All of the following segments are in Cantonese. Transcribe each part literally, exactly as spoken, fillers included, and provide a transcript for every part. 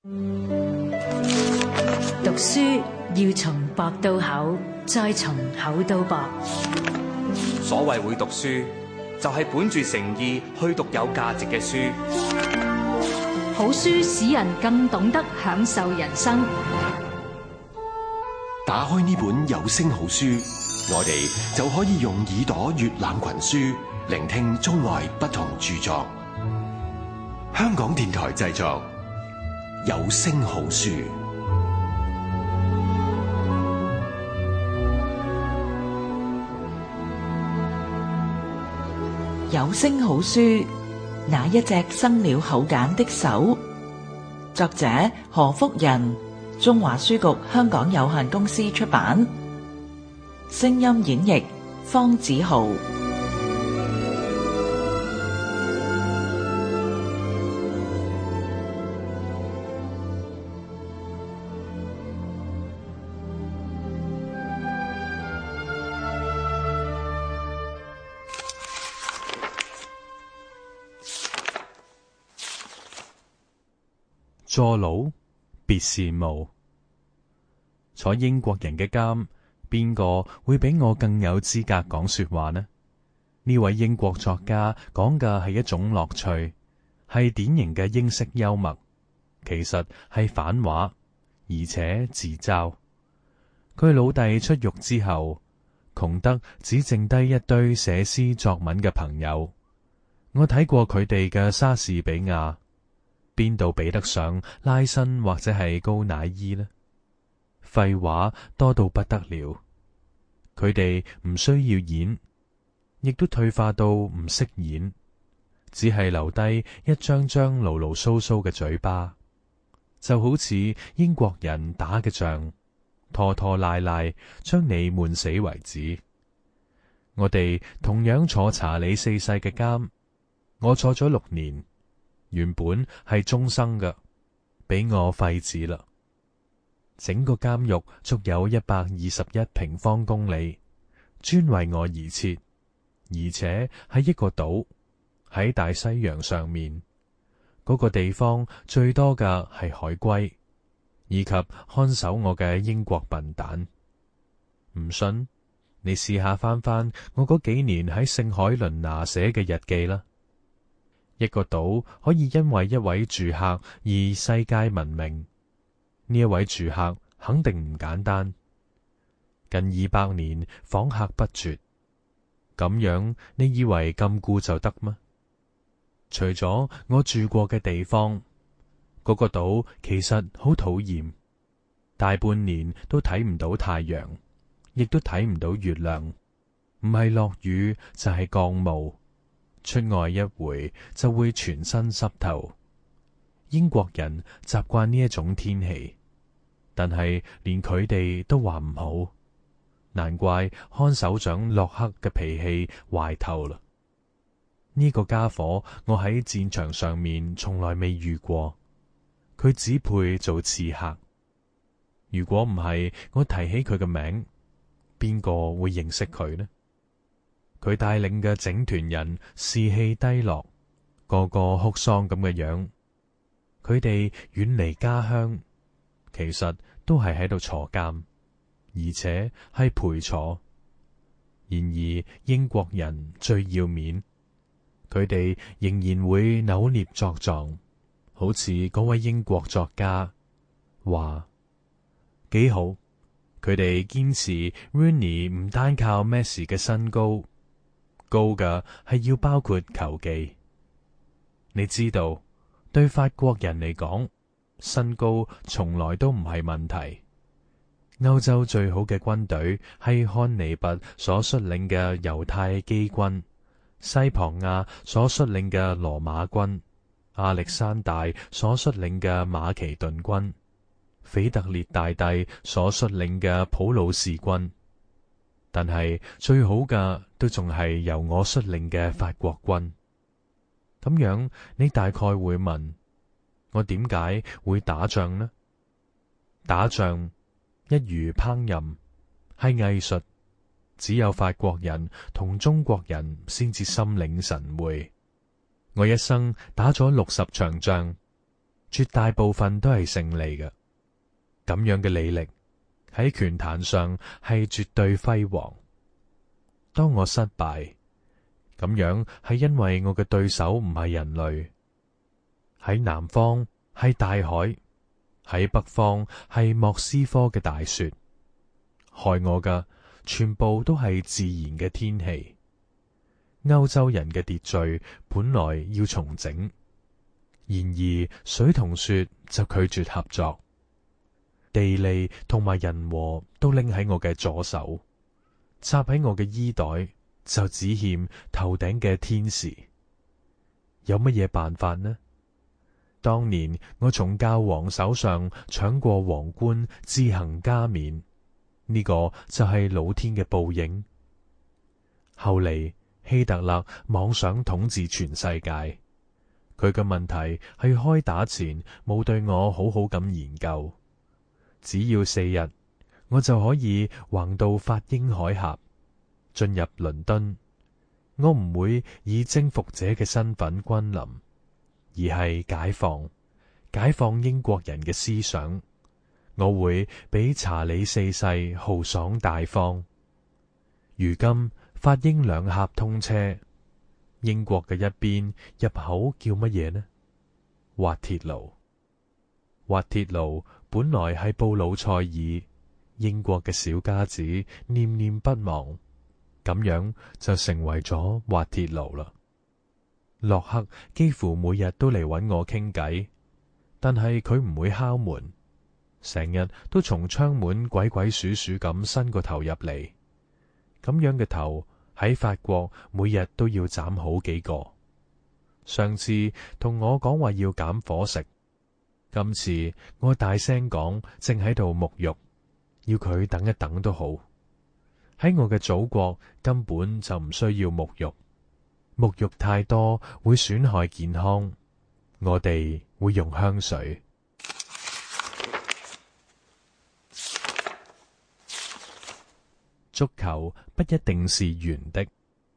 讀書要從薄到厚，再從厚到薄。 所謂會讀書，就係本住誠意去讀有價值嘅書。 好書使人更懂得享受人生。 打開呢本有聲好書，我哋就可以用耳朵閱覽群書，聆聽中外不同著作。香港電台製作，有聲好書。 有聲好書，那一隻生了口繭的手。作者何福仁，中華書局香港有限公司出版。聲音演繹方子豪。 坐牢別羨慕，坐英國人嘅監，邊個會比我更有資格講說話呢？呢位英國作家講嘅係一種樂趣，係典型嘅英式幽默，其實係反話，而且自嘲。佢老弟出獄之後，窮得只剩低一堆寫詩作文嘅朋友。我睇過佢哋嘅莎士比亞，邊度比得上拉辛或者係高乃伊呢？廢話多到不得了，佢哋唔需要演，亦都退化到唔識演，只係留低一張張牢牢騷騷嘅嘴巴，就好似英國人打嘅仗，拖拖拉拉，將你悶死為止。我哋同樣坐查理四世嘅監，我坐咗六年。原本係終生嘅，俾我廢止啦。整個監獄足有一百二十一平方公里，專為我而設，而且係一個島喺大西洋上面。嗰個地方最多嘅係海龜，以及看守我嘅英國笨蛋。唔信，你試下翻翻我嗰幾年喺聖海倫娜寫嘅日記啦。一個島可以因為一位住客而世界聞名，呢一位住客肯定唔簡單。近二百年訪客不絕，咁樣你以為禁錮就得嗎？除咗我住過嘅地方，嗰個島其實好討厭，大半年都睇唔到太陽，亦都睇唔到月亮，唔係落雨就係降霧。出外一回就會全身濕透。英國人習慣呢一種天氣，但係連佢哋都話唔好，難怪看守長洛克嘅脾氣壞透啦。呢個家伙我喺戰場上面從來未遇過，佢只配做刺客。如果唔係我提起佢嘅名，邊個會認識佢呢？佢帶領嘅整團人士氣低落，個個哭喪咁嘅樣。佢哋遠離家鄉，其實都係喺度坐監，而且係陪坐。然而英國人最要面，佢哋仍然會扭捏作狀，好似嗰位英國作家話幾好。佢哋堅持 Rooney 唔單靠 Messi 嘅身高。高嘅係要包括球技。你知道，對法國人嚟講，身高從來都唔係問題。歐洲最好嘅軍隊係漢尼拔所率領嘅猶太基軍，西龐亞所率領嘅羅馬軍，亞歷山大所率領嘅馬其頓軍，腓特烈大帝所率領嘅普魯士軍。但係最好嘅都仲係由我率領嘅法國軍。咁樣你大概會問，我點解會打仗呢？打仗一如烹飪，係藝術，只有法國人同中國人先至心領神會。我一生打咗六十場仗， 絕大部分都係勝利嘅。咁樣嘅履歷喺拳壇上係絕對輝煌。當我失敗，咁樣係因為我嘅對手唔係人類。喺南方係大海，喺北方係莫斯科嘅大雪。害我嘅全部都係自然嘅天氣。歐洲人嘅秩序本來要重整，然而水同雪就拒絕合作。地利同埋人和都拎喺我嘅左手，插喺我嘅衣袋就只欠頭頂嘅天使。有乜嘢辦法呢？當年我從教皇手上搶過皇冠，自行加冕，呢個就係老天嘅報應。後嚟希特勒妄想統治全世界，佢嘅問題係開打前冇對我好好咁研究。只要四日，我就可以橫渡法英海峽，進入倫敦。我唔會以征服者嘅身份君臨，而係解放，解放英國人嘅思想。我會比查理四世豪爽大方。如今法英兩峽通車，英國嘅一邊入口叫乜嘢呢？滑鐵盧。滑鐵盧本來係布魯塞爾，英國嘅小家子念念不忘，咁樣就成為咗滑鐵盧啦。洛克幾乎每日都嚟搵我傾偈，但係佢唔會敲門，成日都從窗門鬼鬼祟祟咁伸個頭入嚟。咁樣嘅頭喺法國每日都要斬好幾個。上次同我講話要減伙食，今次我大聲講正喺度沐浴，要佢等一等都好。喺我嘅祖國根本就唔需要沐浴，沐浴太多會損害健康，我哋會用香水。足球不一定是圓的。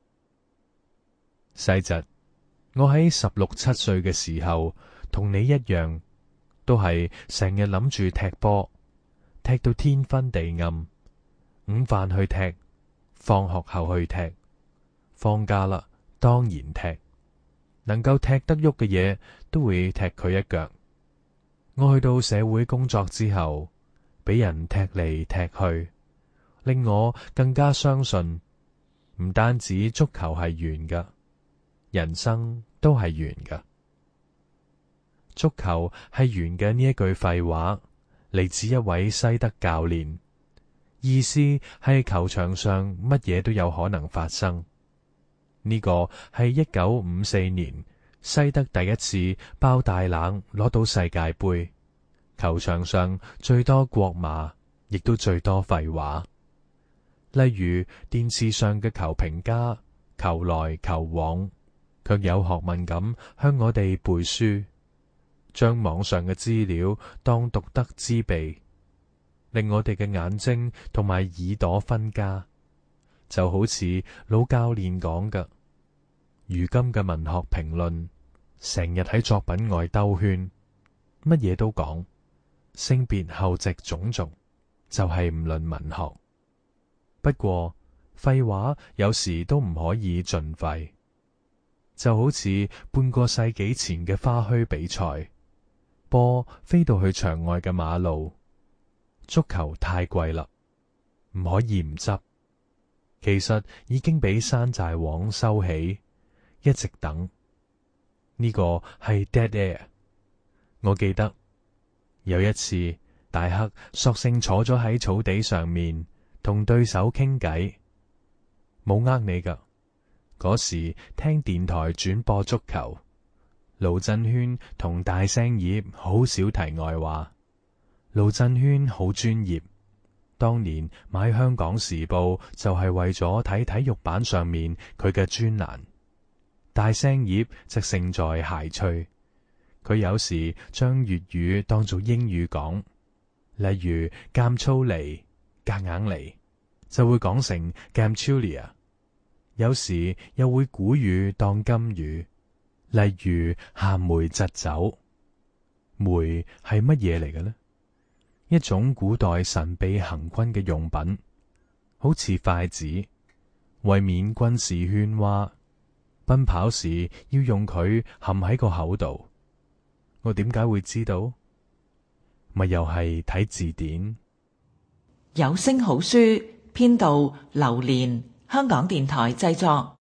細侄，我喺十六七歲嘅時候，同你一樣，都係成日諗住踢波，踢到天昏地暗。午飯去踢，放學後去踢，放假啦當然踢，能夠踢得喐嘅嘢都會踢佢一腳。我去到社會工作之後，俾人踢嚟踢去，令我更加相信，唔單止足球係圓㗎，人生都係圓㗎。足球係圓嘅呢一句廢話，嚟自一位西德教練。意思係球場上乜嘢都有可能發生。呢個係一九五四年西德第一次爆大冷攞到世界盃，球場上最多國罵，亦都最多廢話。例如電視上嘅球評家球來球往，卻有學問咁向我哋背書，將網上嘅資料當獨得之秘，令我哋嘅眼睛同埋耳朵分家。就好似老教練講嘅，如今嘅文學評論成日喺作品外兜圈，乜嘢都講，性別後殖種族就係唔論文學。不過廢話有時都唔可以盡廢，就好似半個世紀前嘅花墟比賽，波飛到去場外嘅馬路，足球太貴啦，唔可以唔執。其實已經俾山寨王收起，一直等。呢個係 dead air。我記得有一次，大黑索性坐咗喺草地上面同對手傾偈，冇呃你噶。嗰時聽電台轉播足球，盧振軒同大聲葉好少題外話。盧振軒好專業，當年買香港時報就係為咗睇體育版上面佢嘅專欄。大聲葉則勝在諧趣，佢有時將粵語當做英語講，例如監粗嚟、夾硬嚟，就會講成 Gamchulia。有時又會古語當金語，例如鹹梅疾走。 煤係乜嘢嚟嘅呢？一種古代神秘行軍嘅用品，好似筷子，為免軍事喧嘩，奔跑時要用佢含喺個口度。我點解會知道？咪又係睇字典。 有聲好書編導劉蓮，香港電台製作。